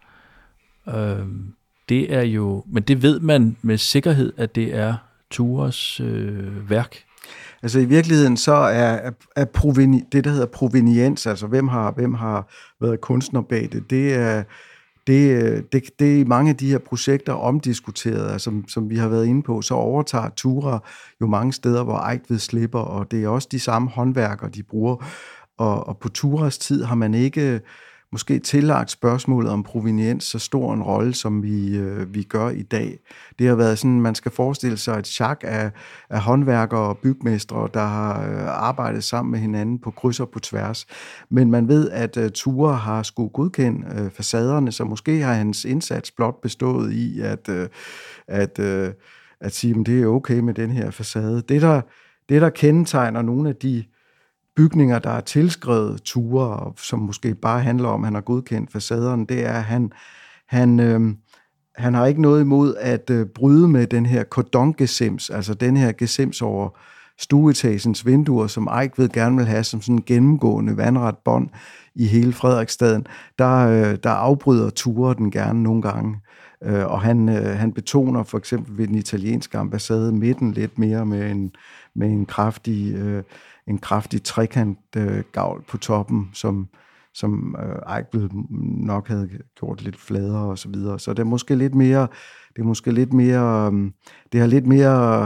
Øh, det er jo, men det ved man med sikkerhed, at det er Thuras øh, værk. Altså i virkeligheden så er, er proveni, det, der hedder proveniens, altså hvem har, hvem har været kunstner bag det, det er, det, det, det er i mange af de her projekter omdiskuteret, altså, som, som vi har været inde på, så overtager Thura jo mange steder, hvor Eigtved slipper, og det er også de samme håndværkere, de bruger. Og, og på Thuras tid har man ikke måske tillagt spørgsmålet om proveniens så stor en rolle, som vi, øh, vi gør i dag. Det har været sådan, man skal forestille sig et sjak af, af håndværkere og bygmestre, der har øh, arbejdet sammen med hinanden på kryds og på tværs. Men man ved, at øh, Thura har skulle godkende øh, facaderne, så måske har hans indsats blot bestået i at, øh, at, øh, at sige, at det er okay med den her facade. Det, der, det, der kendetegner nogle af de bygninger, der er tilskrevet Thura, som måske bare handler om, at han har godkendt facaderne, det er, at han, han, øh, han har ikke noget imod at øh, bryde med den her cordon-gesims, altså den her gesims over stueetagens vinduer, som Eigtved gerne vil have som sådan en gennemgående vandret bånd i hele Frederiksstaden. Der, øh, der afbryder Thura den gerne nogle gange. Øh, og han, øh, han betoner for eksempel ved den italienske ambassade midten lidt mere med en, med en kraftig... Øh, en kraftig trekantgavl øh, på toppen, som, som øh, Eigtved nok havde gjort lidt fladere og så videre. Så det er måske lidt mere, det er måske lidt mere, øh, det har lidt mere,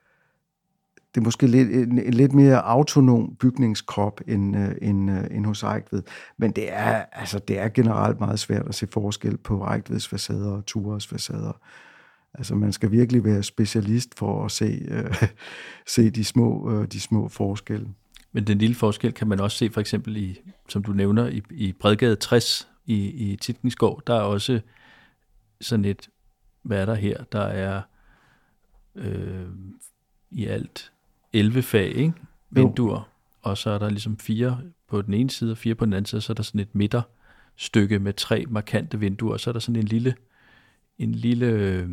det er måske lidt, en, en lidt mere autonom bygningskrop end, øh, end, øh, end hos Eigtved. Men det er, altså, det er generelt meget svært at se forskel på Eigtveds facader og Thuras facader. Altså man skal virkelig være specialist for at se, øh, se de, små, øh, de små forskelle. Men den lille forskel kan man også se for eksempel i, som du nævner, i, i Bredgade tres i, i Tietgensgård. Der er også sådan et, hvad er der her? Der er øh, i alt elleve fag, ikke? Vinduer, jo. Og så er der ligesom fire på den ene side og fire på den anden side, så er der sådan et midterstykke med tre markante vinduer, og så er der sådan en lille, en lille øh,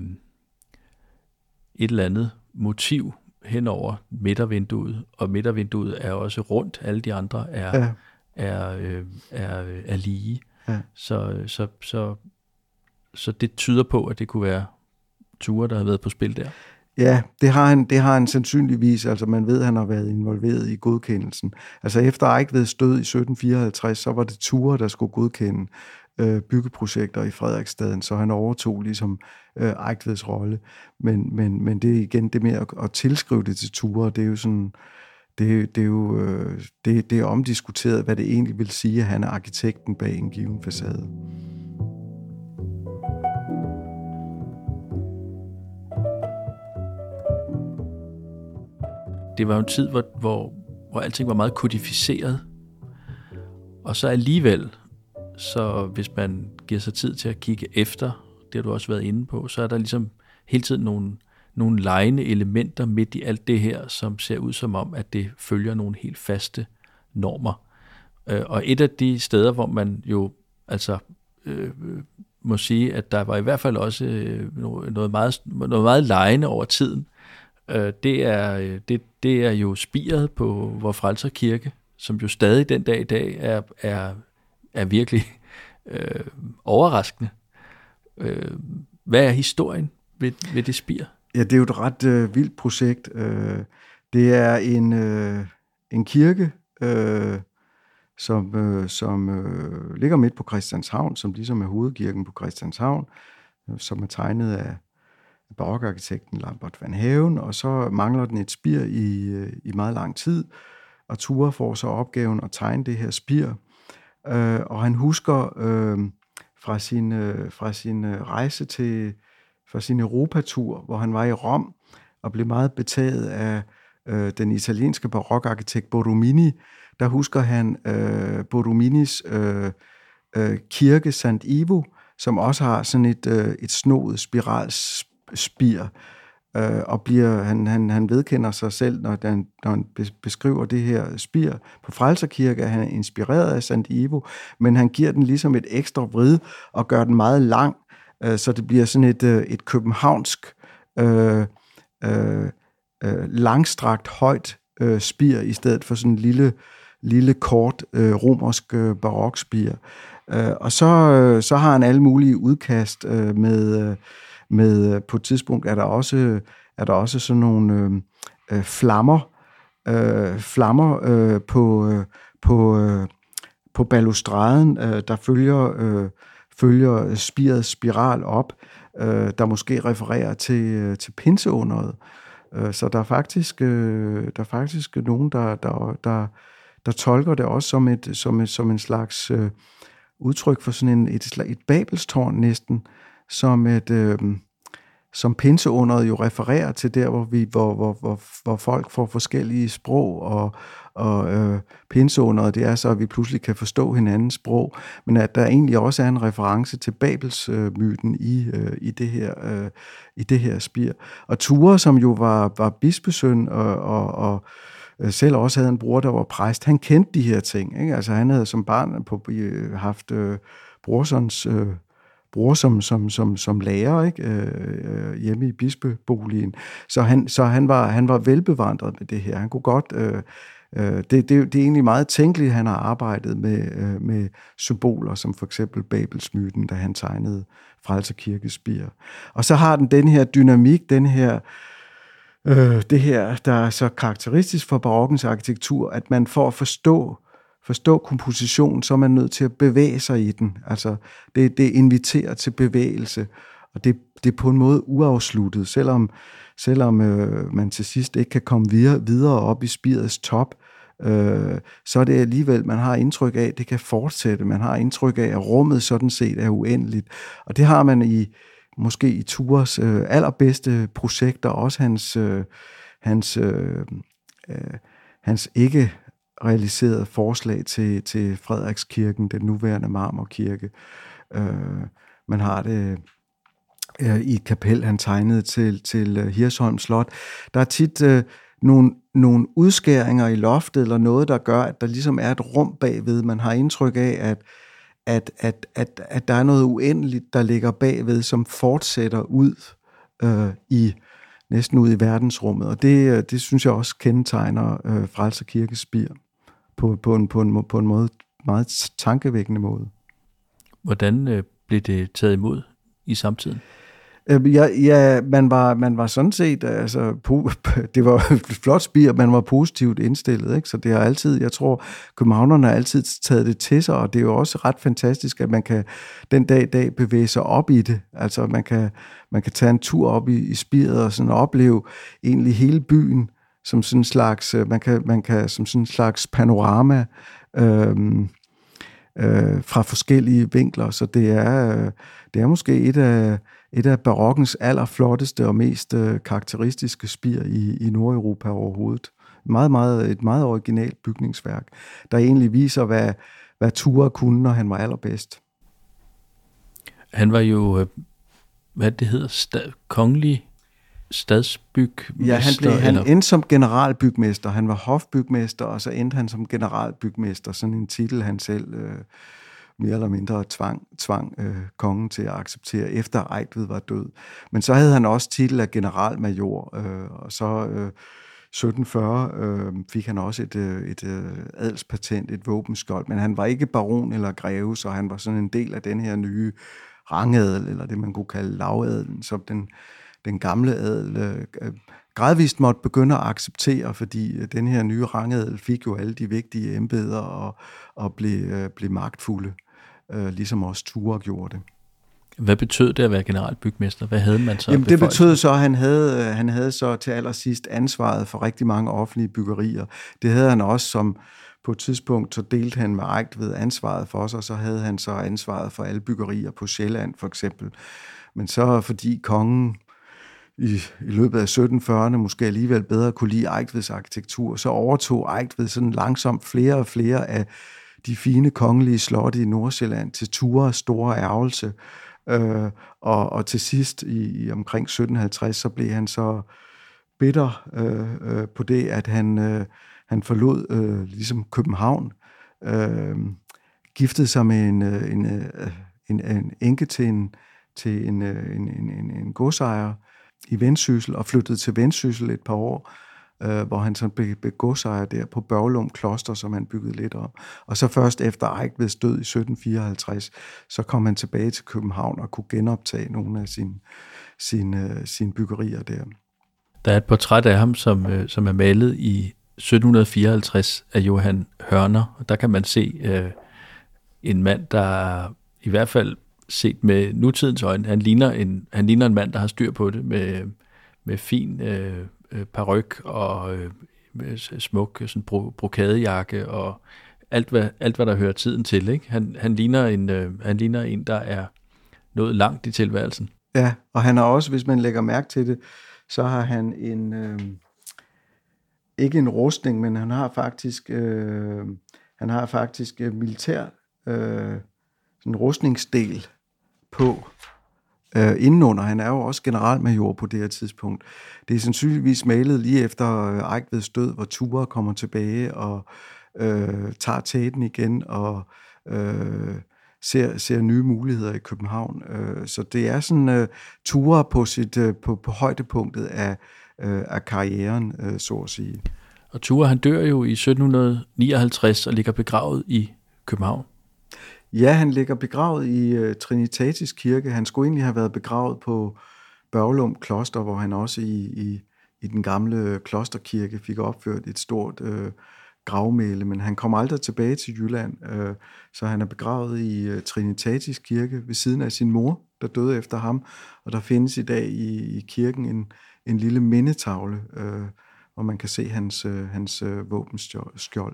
et eller andet motiv hen over midtervinduet, og midtervinduet er også rundt, alle de andre er, ja. er, øh, er, er lige. Ja. Så, så, så, så det tyder på, at det kunne være Thura, der har været på spil der. Ja, det har han, det har han sandsynligvis, altså man ved, at han har været involveret i godkendelsen. Altså efter Eigtveds død i sytten fireoghalvtreds, så var det Thura, der skulle godkende øh, byggeprojekter i Frederiksstaden, så han overtog ligesom øh, Eigtveds rolle. Men, men, men det er igen det med at, at tilskrive det til Thura, det er jo sådan, det, det er jo øh, det, det er omdiskuteret, hvad det egentlig vil sige, at han er arkitekten bag en given facade. Det var jo en tid, hvor, hvor, hvor alting var meget kodificeret. Og så alligevel, så hvis man giver sig tid til at kigge efter, det har du også været inde på, så er der ligesom hele tiden nogle, nogle legende elementer midt i alt det her, som ser ud som om, at det følger nogle helt faste normer. Og et af de steder, hvor man jo altså øh, må sige, at der var i hvert fald også noget meget, noget meget legende over tiden, det er, det, det er jo spiret på Vor Frelser Kirke, som jo stadig den dag i dag er, er, er virkelig øh, overraskende. Øh, hvad er historien ved, ved det spir? Ja, det er jo et ret øh, vildt projekt. Øh, det er en, øh, en kirke, øh, som, øh, som øh, ligger midt på Christianshavn, som ligesom er hovedkirken på Christianshavn, øh, som er tegnet af barokarkitekten Lambert van Haven, og så mangler den et spir i, i meget lang tid, og Ture får så opgaven at tegne det her spir, øh, og han husker øh, fra sin, øh, fra sin rejse til, fra sin Europatur, hvor han var i Rom, og blev meget betaget af øh, den italienske barokarkitekt Borromini. Der husker han øh, Borrominis øh, øh, kirke Sant Ivo, som også har sådan et, øh, et snoet spirals spir, øh, og bliver, han, han, han vedkender sig selv, når han, når han beskriver det her spir på Frelserkirke, at han er inspireret af Sant Ivo, men han giver den ligesom et ekstra vrid, og gør den meget lang, øh, så det bliver sådan et, øh, et københavnsk, øh, øh, øh, langstrakt, højt øh, spir, i stedet for sådan en lille, lille kort øh, romersk øh, barokspir. Øh, og så, øh, så har han alle mulige udkast øh, med... Øh, Med, på et tidspunkt er der også, er der også sådan nogle øh, flammer, øh, flammer øh, på, øh, på, øh, på balustraden, øh, der følger, øh, følger spirets spiral op, øh, der måske refererer til, til pinseunderet. Øh, så der er faktisk, øh, der er faktisk nogen, der, der, der, der tolker det også som, et, som, et, som en slags øh, udtryk for sådan en, et, et babelstårn næsten, som et øh, som pinseunderet jo refererer til der, hvor vi hvor hvor hvor, hvor folk får forskellige sprog, og og øh, pinseunderet, det er så, at vi pludselig kan forstå hinandens sprog, men at der egentlig også er en reference til Babelsmyten øh, i øh, i det her øh, i det her spir. Og Ture, som jo var var bispesøn og og, og selv også havde en bror, der var præst, han kendte de her ting, ikke? Altså han havde som barn på haft øh, brorsons øh, bror som, som, som, som lærer, ikke? Øh, hjemme i bispeboligen. Så han, så han var, han var velbevandret med det her. Han kunne godt... Øh, øh, det, det, det er egentlig meget tænkeligt, at han har arbejdet med, øh, med symboler, som for eksempel Babelsmyten, da han tegnede Frelser Kirkes spir. Og så har den den her dynamik, den her... Øh, det her, der er så karakteristisk for barokkens arkitektur, at man for at forstå forstå komposition, så er man nødt til at bevæge sig i den. Altså, det, det inviterer til bevægelse, og det, det er på en måde uafsluttet, selvom, selvom øh, man til sidst ikke kan komme videre, videre op i spirets top, øh, så er det alligevel, man har indtryk af, at det kan fortsætte. Man har indtryk af, at rummet sådan set er uendeligt. Og det har man i måske i Tures øh, allerbedste projekter, også hans, øh, hans, øh, øh, hans ikke realiseret forslag til, til Frederikskirken, den nuværende Marmorkirke. Øh, man har det øh, i et kapel, han tegnede til, til Hirsholm Slot. Der er tit øh, nogle, nogle udskæringer i loftet, eller noget, der gør, at der ligesom er et rum bagved. Man har indtryk af, at, at, at, at, at der er noget uendeligt, der ligger bagved, som fortsætter ud øh, i næsten ud i verdensrummet. Og det, det synes jeg også kendetegner øh, Frelser Kirkes spir på, på, en, på, en, på en måde, meget tankevækkende måde. Hvordan øh, blev det taget imod i samtiden? Øh, ja, ja man, var, man var sådan set, altså, po, det var et flot spir, man var positivt indstillet, ikke? Så det har altid, jeg tror, københavnerne har altid taget det til sig, og det er jo også ret fantastisk, at man kan den dag i dag bevæge sig op i det. Altså, man kan, man kan tage en tur op i, i spiret og sådan opleve egentlig hele byen som sådan en slags, man kan, man kan som sådan en slags panorama øh, øh, fra forskellige vinkler, så det er, øh, det er måske et af, et af barokkens allerflotteste og mest øh, karakteristiske spir i, i Nordeuropa overhovedet. Meget, meget, et meget originalt bygningsværk, der egentlig viser, hvad, hvad Thurah kunne, når han var allerbedst. Han var jo, hvad det hedder, stad, kongelig stadsbygmester? Ja, han, blev, han eller? endte som generalbygmester. Han var hofbygmester, og så endte han som generalbygmester. Sådan en titel, han selv øh, mere eller mindre tvang, tvang øh, kongen til at acceptere, efter Eigtved var død. Men så havde han også titel af generalmajor, øh, og så øh, sytten fyrre øh, fik han også et, et, et adelspatent, et våbenskjold, men han var ikke baron eller greve, så han var sådan en del af den her nye rangadel, eller det man kunne kalde lavadelen, som den, den gamle adel øh, gradvist måtte begynde at acceptere, fordi den her nye rangadel fik jo alle de vigtige embeder og, og blev, øh, blev magtfulde, øh, ligesom også Thurah gjorde det. Hvad betød det at være generalbygmester? Hvad havde man så? Jamen, det betød så, at han havde, han havde så til allersidst ansvaret for rigtig mange offentlige byggerier. Det havde han også, som på et tidspunkt, så delte han med Eigtved ansvaret for sig, så havde han så ansvaret for alle byggerier på Sjælland for eksempel. Men så fordi kongen i, i løbet af sytten fyrrerne måske alligevel bedre kunne lide Eigtveds arkitektur, så overtog Eigtved sådan langsomt flere og flere af de fine kongelige slotte i Nordsjælland til Thurahs store ærgelse. Øh, og, og til sidst i, i omkring sytten halvtreds, så blev han så bitter øh, øh, på det, at han, øh, han forlod øh, ligesom København, øh, giftede sig med en, en, en, en enke til en, til en, en, en, en godsejer i Vendsyssel, og flyttede til Vendsyssel et par år, øh, hvor han så blev, blev godsejer der på Børglum Kloster, som han byggede lidt om. Og så først efter Eigtveds død i sytten fireoghalvtreds, så kom han tilbage til København og kunne genoptage nogle af sine, sine, sine byggerier der. Der er et portræt af ham, som, som er malet i sytten fireoghalvtreds af Johan Hørner, og der kan man se øh, en mand, der i hvert fald set med nutidens øjne, han ligner en, han ligner en mand, der har styr på det, med, med fin øh, paryk og øh, smuk sådan bro, brokadejakke og alt hvad, alt, hvad der hører tiden til. Ikke? Han, han, ligner en, øh, han ligner en, der er nået langt i tilværelsen. Ja, og han har også, hvis man lægger mærke til det, så har han en, øh, ikke en rustning, men han har faktisk, øh, han har faktisk militær øh, en rustningsdel på øh, indenunder. Han er jo også generalmajor på det her tidspunkt. Det er sandsynligvis malet lige efter Eigtveds død, hvor Thurah kommer tilbage og øh, tager tæten igen og øh, ser, ser nye muligheder i København. Øh, så det er sådan øh, Thurah på, sit, øh, på, på højdepunktet af, øh, af karrieren, øh, så at sige. Og Thurah, han dør jo i sytten nioghalvtreds og ligger begravet i København. Ja, han ligger begravet i uh, Trinitatis Kirke. Han skulle egentlig have været begravet på Børglum Kloster, hvor han også i, i, i den gamle klosterkirke fik opført et stort uh, gravmæle, men han kom aldrig tilbage til Jylland, uh, så han er begravet i uh, Trinitatis Kirke ved siden af sin mor, der døde efter ham, og der findes i dag i, i kirken en, en lille mindetavle, uh, hvor man kan se hans, uh, hans uh, våbenskjold.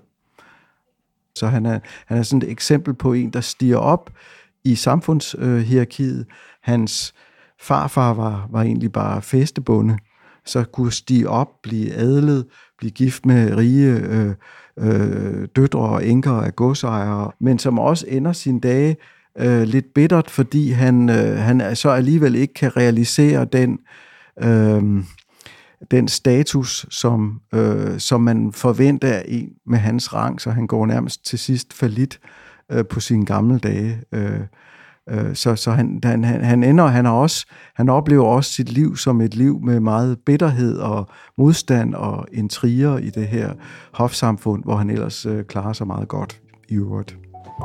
Så han er, han er sådan et eksempel på en, der stiger op i samfundshierarkiet. Hans farfar var, var egentlig bare fæstebonde, så kunne stige op, blive adlet, blive gift med rige øh, øh, døtre og enker af godsejere, men som også ender sine dage øh, lidt bittert, fordi han, øh, han så alligevel ikke kan realisere den øh, den status, som, øh, som man forventer af en med hans rang, så han går nærmest til sidst fallit øh, på sine gamle dage. Øh, øh, så så han, han, han ender, han, har også, han oplever også sit liv som et liv med meget bitterhed og modstand og intriger i det her hofsamfund, hvor han ellers øh, klarer sig meget godt i øvrigt.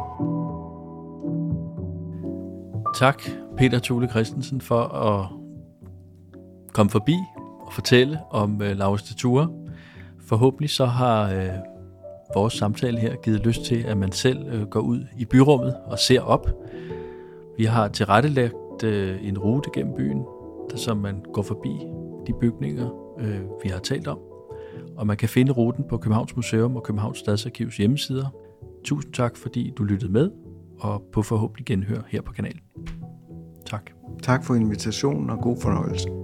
Tak, Peter Thule Christensen, for at komme forbi og fortælle om øh, Laurits de Thurah. Forhåbentlig så har øh, vores samtale her givet lyst til, at man selv øh, går ud i byrummet og ser op. Vi har tilrettelagt øh, en rute gennem byen, der, så man går forbi de bygninger, øh, vi har talt om. og man kan finde ruten på Københavns Museum og Københavns Stadsarkivs hjemmesider. Tusind tak, fordi du lyttede med, og på forhåbentlig genhør her på kanalen. Tak. Tak for invitationen, og god fornøjelse.